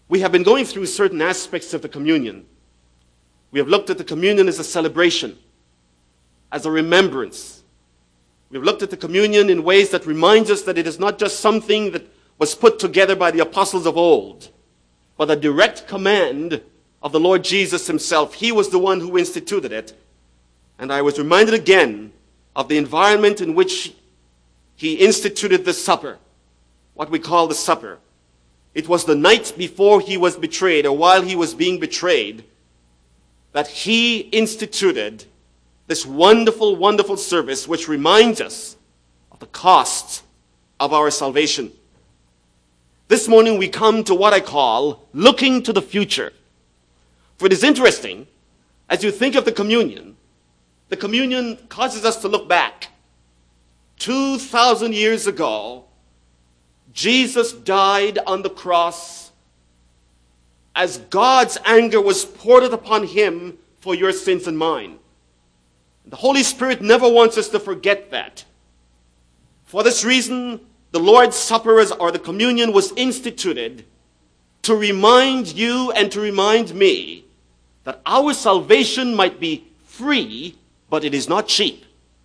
We have been going through certain aspects of the communion. We have looked at the communion as a celebration, as a remembrance. We've looked at the communion in ways that remind us that it is not just something that was put together by the apostles of old, but a direct command of the Lord Jesus himself. He was the one who instituted it. And I was reminded again of the environment in which he instituted the supper, what we call the supper. It was the night before he was betrayed, or while he was being betrayed, that he instituted this wonderful, wonderful service which reminds us of the cost of our salvation. This morning we come to what I call looking to the future. For it is interesting, as you think of the communion causes us to look back. 2,000 years ago, Jesus died on the cross as God's anger was poured out upon him for your sins and mine. The Holy Spirit never wants us to forget that. For this reason, the Lord's Supper, or the communion, was instituted to remind you and to remind me that our salvation might be free, but it is not cheap.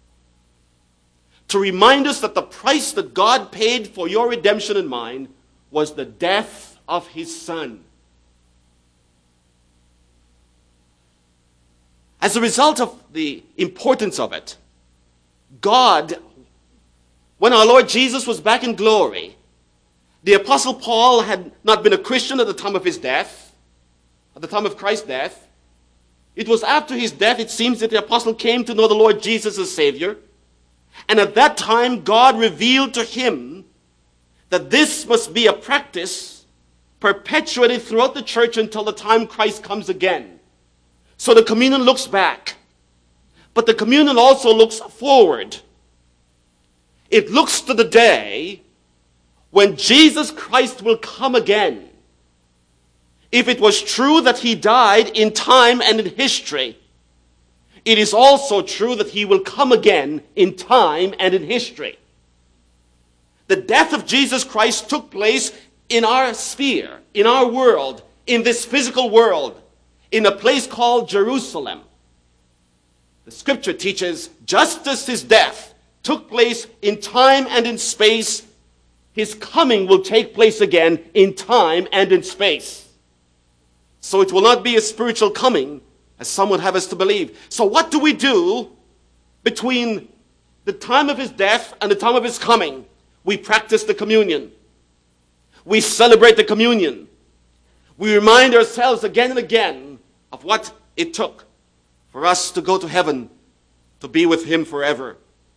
To remind us that the price that God paid for your redemption and mine was the death of his Son. As a result of the importance of it, God, when our Lord Jesus was back in glory, the Apostle Paul had not been a Christian at the time of his death, at the time of Christ's death. It was after his death, it seems, that the apostle came to know the Lord Jesus as Savior. And at that time, God revealed to him that this must be a practice perpetuated throughout the church until the time Christ comes again. So the communion looks back, but the communion also looks forward. It looks to the day when Jesus Christ will come again. If it was true that he died in time and in history, it is also true that he will come again in time and in history. The death of Jesus Christ took place in our sphere, in our world, in this physical world, in a place called Jerusalem. The scripture teaches just as his death took place in time and in space, his coming will take place again in time and in space. So it will not be a spiritual coming, as some would have us to believe. So what do we do between the time of his death and the time of his coming? We practice the communion. We celebrate the communion. We remind ourselves again and again of what it took for us to go to heaven, to be with him forever.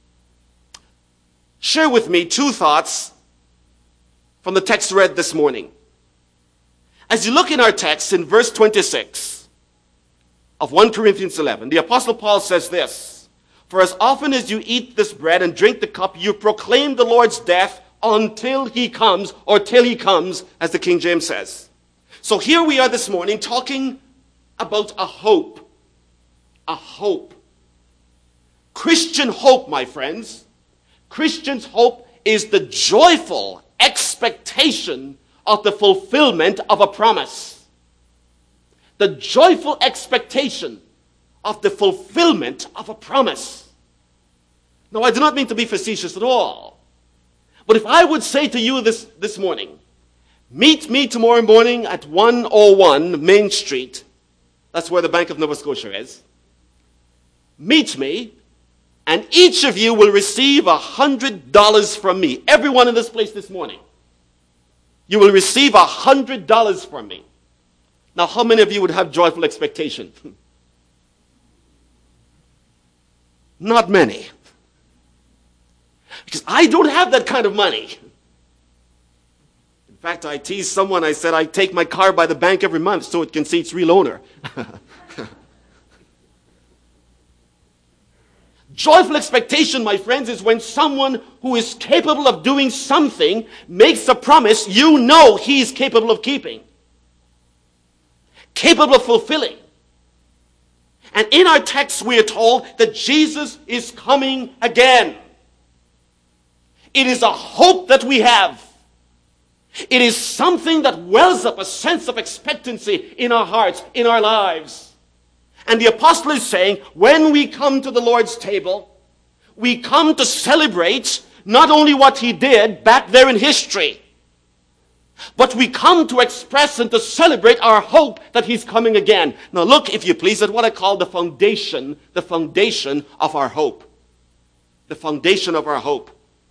Share with me two thoughts from the text read this morning. As you look in our text in verse 26 of 1 Corinthians 11, the Apostle Paul says this: "For as often as you eat this bread and drink the cup, you proclaim the Lord's death until he comes," or till he comes, as the King James says. So here we are this morning talking about a hope. A hope. Christian hope, my friends. Christian's hope is the joyful expectation of the fulfillment of a promise. The joyful expectation of the fulfillment of a promise. Now, I do not mean to be facetious at all. But if I would say to you this morning, meet me tomorrow morning at 101 Main Street, that's where the Bank of Nova Scotia is. Meet me, and each of you will receive $100 from me. Everyone in this place this morning. You will receive $100 from me. Now, how many of you would have joyful expectation? Not many. Because I don't have that kind of money. In fact, I teased someone, I said, I take my car by the bank every month so it can see its real owner. Joyful expectation, my friends, is when someone who is capable of doing something makes a promise you know he is capable of keeping. Capable of fulfilling. And in our text we are told that Jesus is coming again. It is a hope that we have. It is something that wells up a sense of expectancy in our hearts, in our lives. And the apostle is saying, when we come to the Lord's table, we come to celebrate not only what he did back there in history, but we come to express and to celebrate our hope that he's coming again. Now look, if you please, at what I call the foundation of our hope. The foundation of our hope.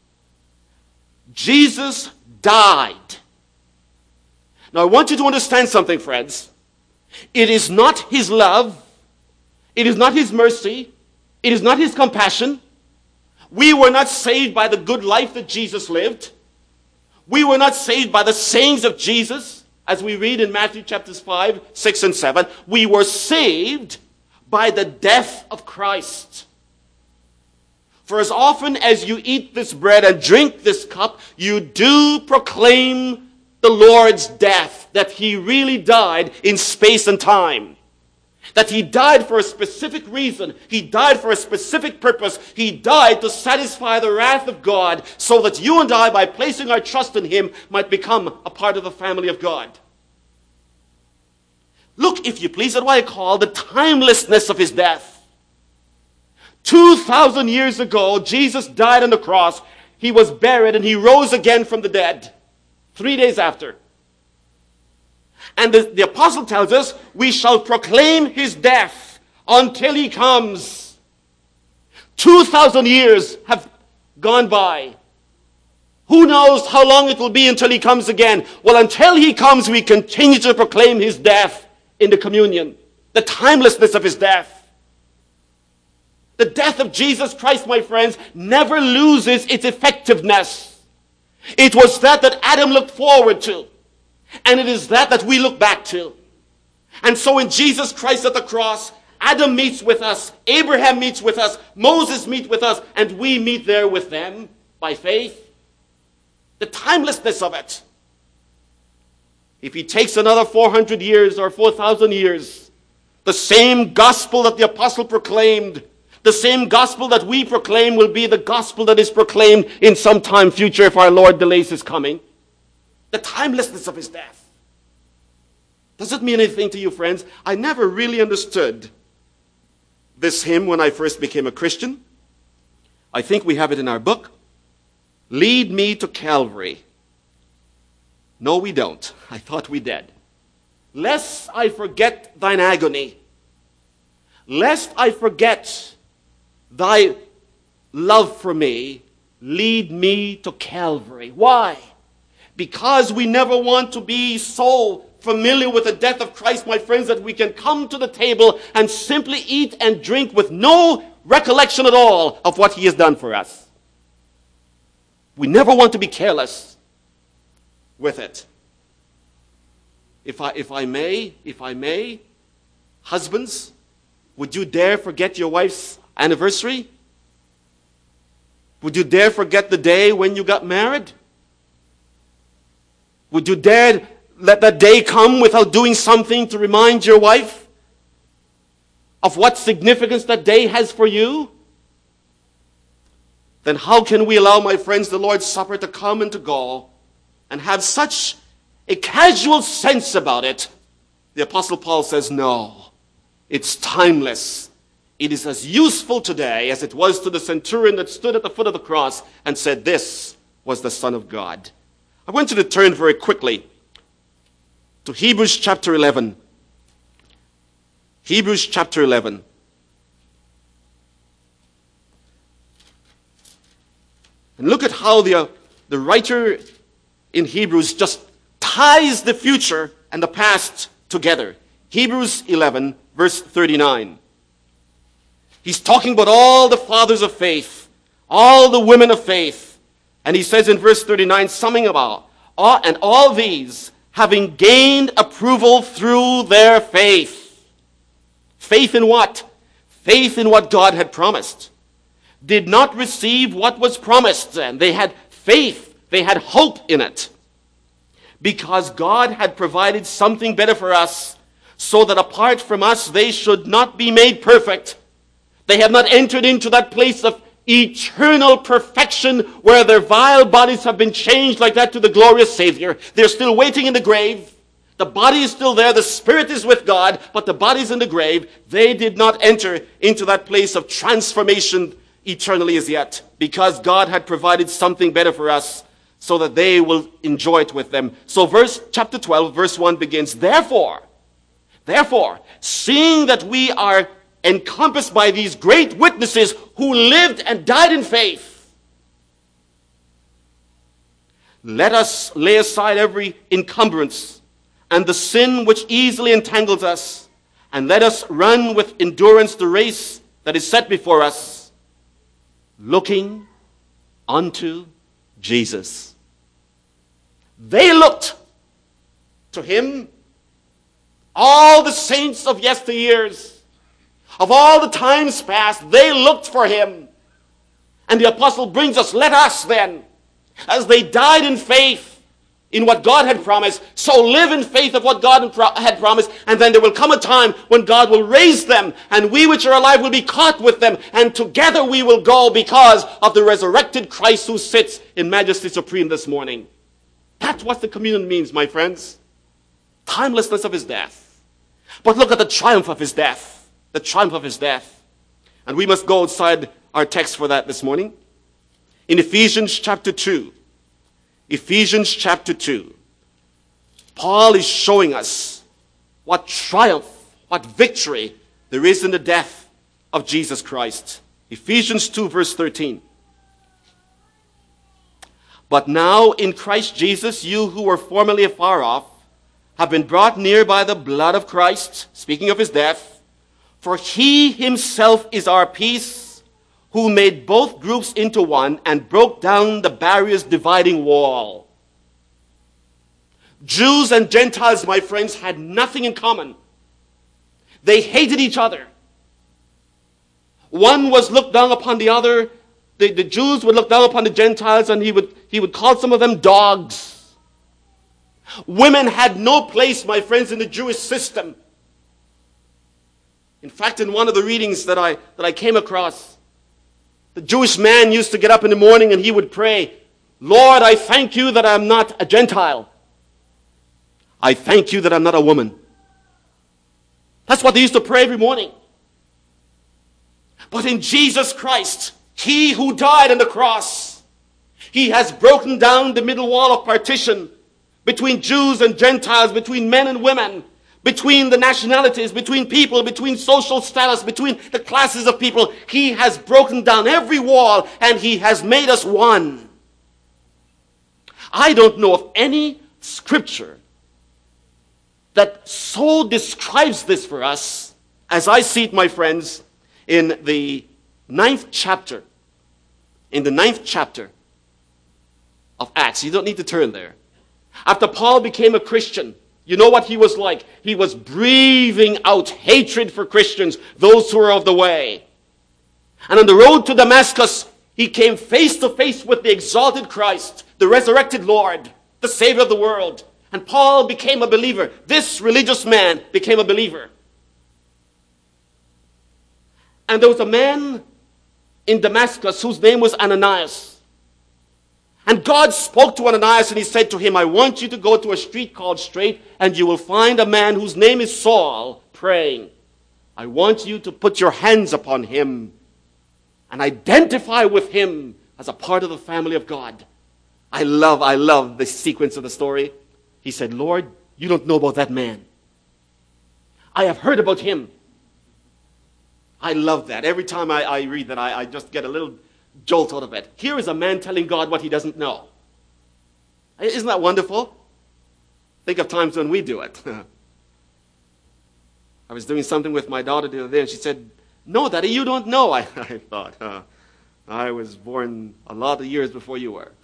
Jesus died. Now I want you to understand something, friends. It is not his love. It is not his mercy. It is not his compassion. We were not saved by the good life that Jesus lived. We were not saved by the sayings of Jesus, as we read in Matthew chapters 5, 6, and 7. We were saved by the death of Christ. For as often as you eat this bread and drink this cup, you do proclaim the Lord's death, that he really died in space and time. That he died for a specific reason. He died for a specific purpose. He died to satisfy the wrath of God so that you and I, by placing our trust in him, might become a part of the family of God. Look, if you please, at what I call the timelessness of his death. 2,000 years ago, Jesus died on the cross. He was buried and he rose again from the dead 3 days after. And the apostle tells us, we shall proclaim his death until he comes. 2,000 years have gone by. Who knows how long it will be until he comes again? Well, until he comes, we continue to proclaim his death in the communion. The timelessness of his death. The death of Jesus Christ, my friends, never loses its effectiveness. It was that Adam looked forward to. And it is that we look back to. And so in Jesus Christ at the cross, Adam meets with us, Abraham meets with us, Moses meets with us, and we meet there with them by faith. The timelessness of it. If he takes another 400 years or 4,000 years, the same gospel that the apostle proclaimed, the same gospel that we proclaim will be the gospel that is proclaimed in some time future if our Lord delays his coming. The timelessness of his death. Does it mean anything to you, friends? I never really understood this hymn when I first became a Christian. I think we have it in our book. Lead me to Calvary. No, we don't. I thought we did. Lest I forget thine agony. Lest I forget thy love for me. Lead me to Calvary. Why? Because we never want to be so familiar with the death of Christ, my friends, that we can come to the table and simply eat and drink with no recollection at all of what he has done for us. We never want to be careless with it. If I may, husbands, would you dare forget your wife's anniversary? Would you dare forget the day when you got married? Would you dare let that day come without doing something to remind your wife of what significance that day has for you? Then how can we allow, my friends, the Lord's Supper to come and to go and have such a casual sense about it? The Apostle Paul says, no, it's timeless. It is as useful today as it was to the centurion that stood at the foot of the cross and said, this was the Son of God. I want you to turn very quickly to Hebrews chapter 11. Hebrews chapter 11. And look at how the writer in Hebrews just ties the future and the past together. Hebrews 11, verse 39. He's talking about all the fathers of faith, all the women of faith. And he says in verse 39, summing about, and all these, having gained approval through their faith. Faith in what? Faith in what God had promised. Did not receive what was promised. And they had faith. They had hope in it. Because God had provided something better for us, so that apart from us, they should not be made perfect. They have not entered into that place of eternal perfection where their vile bodies have been changed like that to the glorious Savior. They're still waiting in the grave. The body is still there. The spirit is with God, but the body is in the grave. They did not enter into that place of transformation eternally as yet, because God had provided something better for us so that they will enjoy it with them. So chapter 12, verse 1 begins, Therefore, seeing that we are encompassed by these great witnesses who lived and died in faith, let us lay aside every encumbrance and the sin which easily entangles us, and let us run with endurance the race that is set before us, looking unto Jesus. They looked to him. All the saints of yesteryears, of all the times past, they looked for him. And the apostle brings us, let us then, as they died in faith in what God had promised, so live in faith of what God had promised, and then there will come a time when God will raise them, and we which are alive will be caught with them, and together we will go because of the resurrected Christ who sits in majesty supreme this morning. That's what the communion means, my friends. Timelessness of his death. But look at the triumph of his death. The triumph of his death. And we must go outside our text for that this morning. In Ephesians chapter 2. Ephesians chapter 2. Paul is showing us what triumph, what victory there is in the death of Jesus Christ. Ephesians 2 verse 13. But now in Christ Jesus, you who were formerly afar off, have been brought near by the blood of Christ, speaking of his death. For he himself is our peace, who made both groups into one and broke down the barriers dividing wall. Jews and Gentiles, my friends, had nothing in common. They hated each other. One was looked down upon the other. The Jews would look down upon the Gentiles, and he would call some of them dogs. Women had no place, my friends, in the Jewish system. In fact, in one of the readings that I came across, the Jewish man used to get up in the morning and he would pray, Lord, I thank you that I'm not a Gentile. I thank you that I'm not a woman. That's what they used to pray every morning. But in Jesus Christ, he who died on the cross, he has broken down the middle wall of partition between Jews and Gentiles, between men and women, between the nationalities, between people, between social status, between the classes of people. He has broken down every wall and he has made us one. I don't know of any scripture that so describes this for us as I see it, my friends, in the 9th chapter. In the 9th chapter of Acts. You don't need to turn there. After Paul became a Christian, you know what he was like? He was breathing out hatred for Christians, those who are of the way. And on the road to Damascus, he came face to face with the exalted Christ, the resurrected Lord, the Savior of the world. And Paul became a believer. This religious man became a believer. And there was a man in Damascus whose name was Ananias. And God spoke to Ananias and he said to him, I want you to go to a street called Straight and you will find a man whose name is Saul praying. I want you to put your hands upon him and identify with him as a part of the family of God. I love the sequence of the story. He said, Lord, you don't know about that man. I have heard about him. I love that. Every time I read that, I just get a little jolt out of it. Here is a man telling God what he doesn't know. Isn't that wonderful? Think of times when we do it. I was doing something with my daughter the other day and she said, no, Daddy, you don't know. I thought, I was born a lot of years before you were.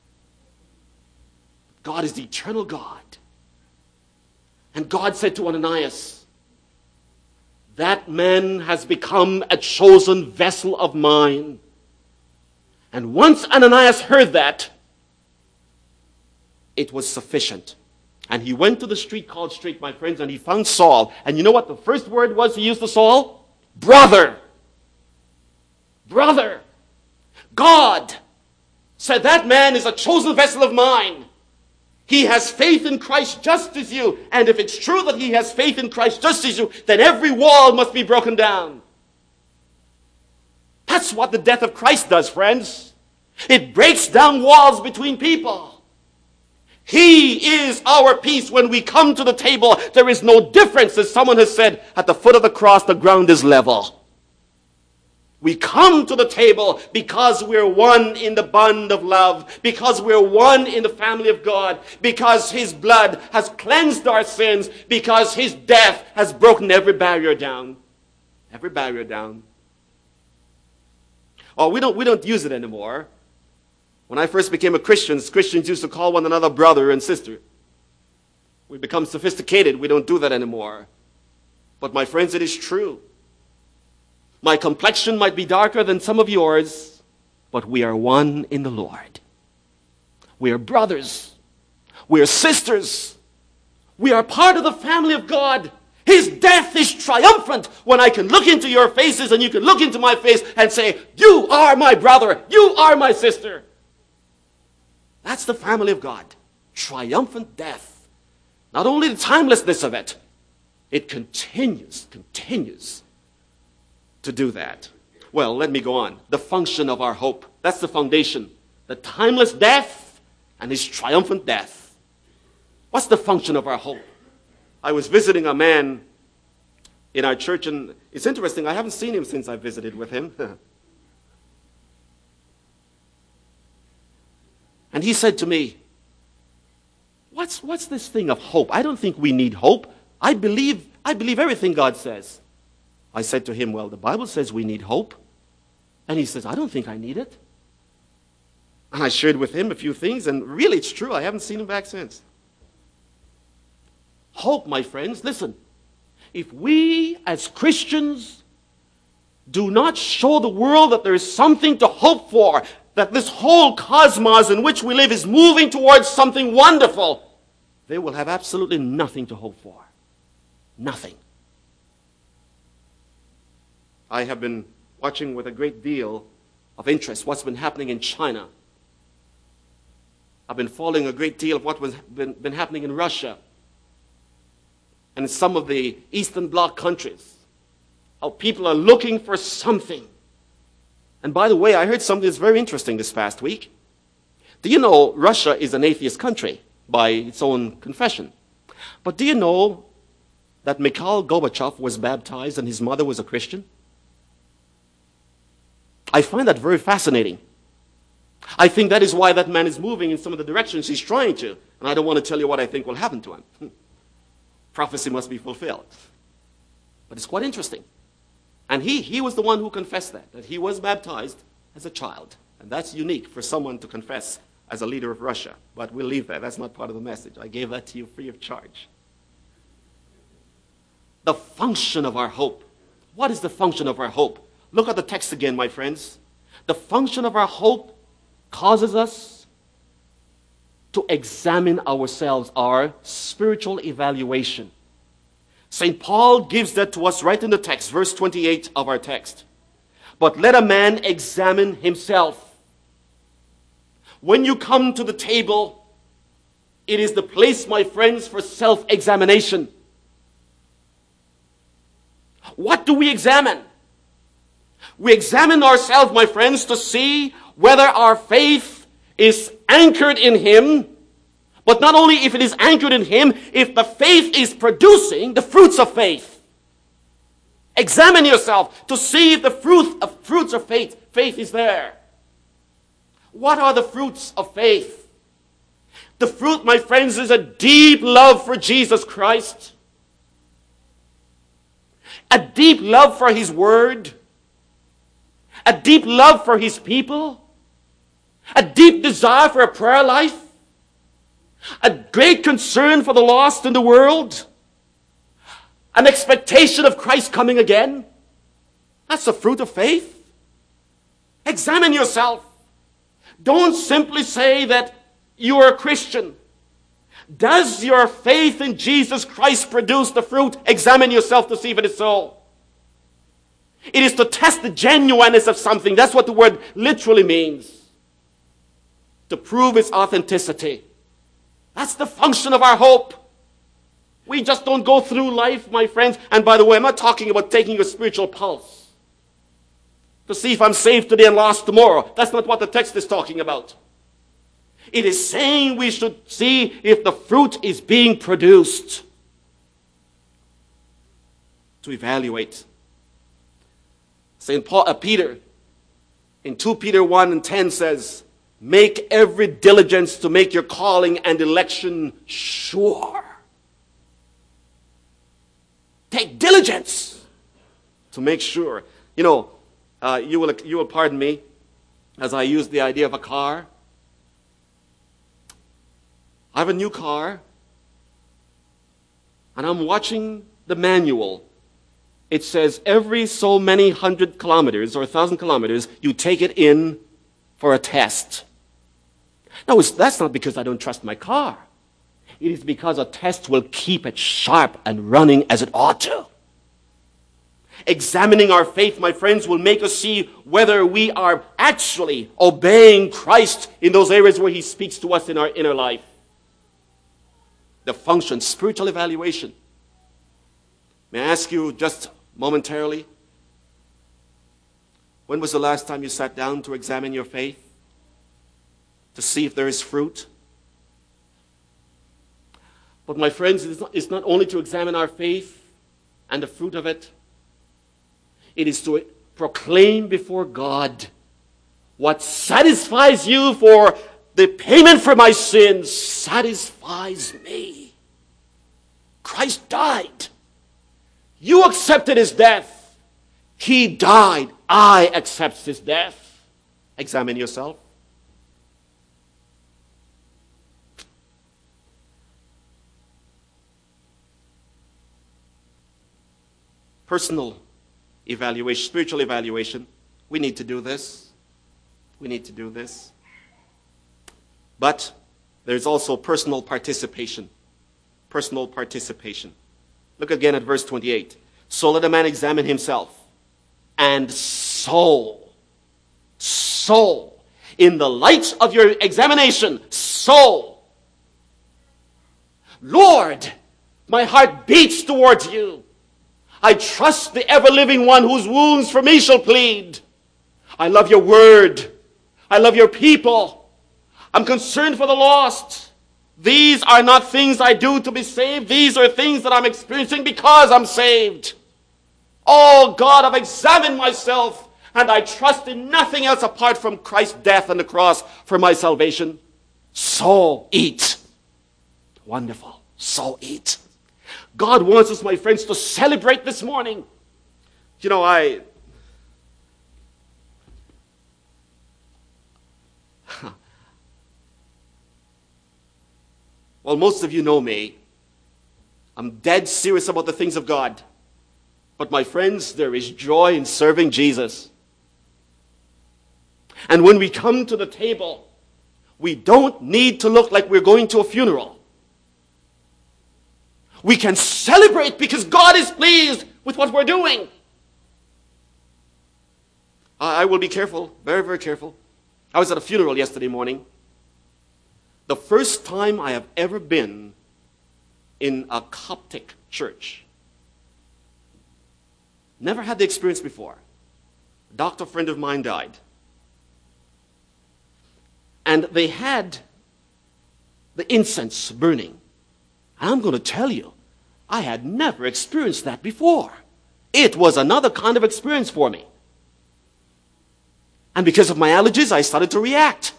God is the eternal God. And God said to Ananias, that man has become a chosen vessel of mine. And once Ananias heard that, it was sufficient. And he went to the street called Straight, my friends, and he found Saul. And you know what the first word was he used to Saul? Brother. Brother. God said, that man is a chosen vessel of mine. He has faith in Christ just as you. And if it's true that he has faith in Christ just as you, then every wall must be broken down. That's what the death of Christ does, friends. It breaks down walls between people. He is our peace. When we come to the table, there is no difference. As someone has said, at the foot of the cross, the ground is level. We come to the table because we're one in the bond of love, because we're one in the family of God, because his blood has cleansed our sins, because his death has broken every barrier down. Every barrier down. Oh, we don't use it anymore. When I first became a Christian, Christians used to call one another brother and sister. We become sophisticated. We don't do that anymore. But my friends, it is true. My complexion might be darker than some of yours, but we are one in the Lord. We are brothers. We are sisters. We are part of the family of God. His death is triumphant when I can look into your faces and you can look into my face and say, you are my brother. You are my sister. That's the family of God. Triumphant death. Not only the timelessness of it, it continues to do that. Well, let me go on. The function of our hope. That's the foundation. The timeless death and his triumphant death. What's the function of our hope? I was visiting a man in our church, and it's interesting, I haven't seen him since I visited with him. And he said to me, what's this thing of hope? I don't think we need hope. I believe everything God says. I said to him, well, the Bible says we need hope. And he says, I don't think I need it. And I shared with him a few things, and really it's true. I haven't seen him back since. Hope, my friends, listen. If we as Christians do not show the world that there is something to hope for, that this whole cosmos in which we live is moving towards something wonderful, they will have absolutely nothing to hope for. Nothing. I have been watching with a great deal of interest what's been happening in China. I've been following a great deal of what was been happening in Russia and in some of the Eastern Bloc countries. How people are looking for something. And by the way, I heard something that's very interesting this past week. Do you know Russia is an atheist country by its own confession? But do you know that Mikhail Gorbachev was baptized and his mother was a Christian? I find that very fascinating. I think that is why that man is moving in some of the directions he's trying to. And I don't want to tell you what I think will happen to him. Prophecy must be fulfilled. But it's quite interesting. And he was the one who confessed that he was baptized as a child. And that's unique for someone to confess as a leader of Russia. But we'll leave that. That's not part of the message. I gave that to you free of charge. The function of our hope. What is the function of our hope? Look at the text again, my friends. The function of our hope causes us to examine ourselves, our spiritual evaluation. St. Paul gives that to us right in the text, verse 28 of our text. But let a man examine himself. When you come to the table, it is the place, my friends, for self-examination. What do we examine? We examine ourselves, my friends, to see whether our faith is anchored in Him, but not only if it is anchored in Him, if the faith is producing the fruits of faith. Examine yourself to see if the fruits of faith is there. What are the fruits of faith? The fruit, my friends, is a deep love for Jesus Christ, a deep love for His Word, a deep love for His people, a deep desire for a prayer life, a great concern for the lost in the world, an expectation of Christ coming again. That's the fruit of faith. Examine yourself. Don't simply say that you are a Christian. Does your faith in Jesus Christ produce the fruit? Examine yourself to see if it is so. It is to test the genuineness of something. That's what the word literally means. To prove its authenticity. That's the function of our hope. We just don't go through life, my friends. And by the way, I'm not talking about taking a spiritual pulse to see if I'm saved today and lost tomorrow. That's not what the text is talking about. It is saying we should see if the fruit is being produced. To evaluate. Peter, in 2 Peter 1 and 10 says, make every diligence to make your calling and election sure. Take diligence to make sure. You know, you will pardon me as I use the idea of a car. I have a new car, and I'm watching the manual. It says every so many 100 kilometers or 1,000 kilometers, you take it in for a test. Now, that's not because I don't trust my car. It is because a test will keep it sharp and running as it ought to. Examining our faith, my friends, will make us see whether we are actually obeying Christ in those areas where he speaks to us in our inner life. The function, spiritual evaluation. May I ask you just momentarily, when was the last time you sat down to examine your faith? To see if there is fruit? But my friends, it's not only to examine our faith and the fruit of it. It is to proclaim before God what satisfies you, for the payment for my sins satisfies me. Christ died. You accepted his death. He died. I accept his death. Examine yourself. Personal evaluation, spiritual evaluation. We need to do this. We need to do this. But there's also personal participation. Personal participation. Look again at verse 28. So let a man examine himself. And so, in the light of your examination, Lord, my heart beats towards you. I trust the ever-living one whose wounds for me shall plead. I love your word. I love your people. I'm concerned for the lost. These are not things I do to be saved. These are things that I'm experiencing because I'm saved. Oh God, I've examined myself, and I trust in nothing else apart from Christ's death on the cross for my salvation. So eat. Wonderful. So eat. God wants us, my friends, to celebrate this morning. You know, well, most of you know me. I'm dead serious about the things of God. But my friends, there is joy in serving Jesus. And when we come to the table, we don't need to look like we're going to a funeral. We can celebrate because God is pleased with what we're doing. I will be careful, very, very careful. I was at a funeral yesterday morning. The first time I have ever been in a Coptic church. Never had the experience before. A doctor friend of mine died. And they had the incense burning. I'm going to tell you, I had never experienced that before. It was another kind of experience for me. And because of my allergies, I started to react.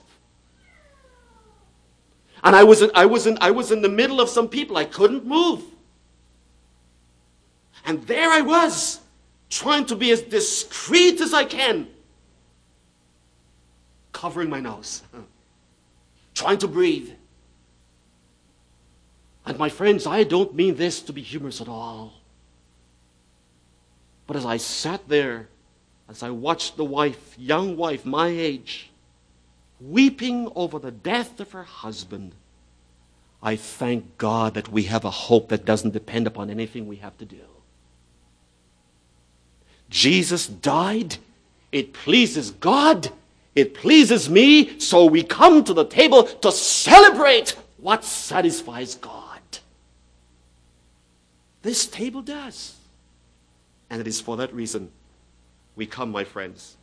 And I was in the middle of some people. I couldn't move. And there I was, trying to be as discreet as I can, covering my nose, trying to breathe. And my friends, I don't mean this to be humorous at all. But as I sat there, as I watched the wife, young wife, my age, weeping over the death of her husband, I thank God that we have a hope that doesn't depend upon anything we have to do. Jesus died. It pleases God. It pleases me. So we come to the table to celebrate what satisfies God. This table does. And it is for that reason we come, my friends,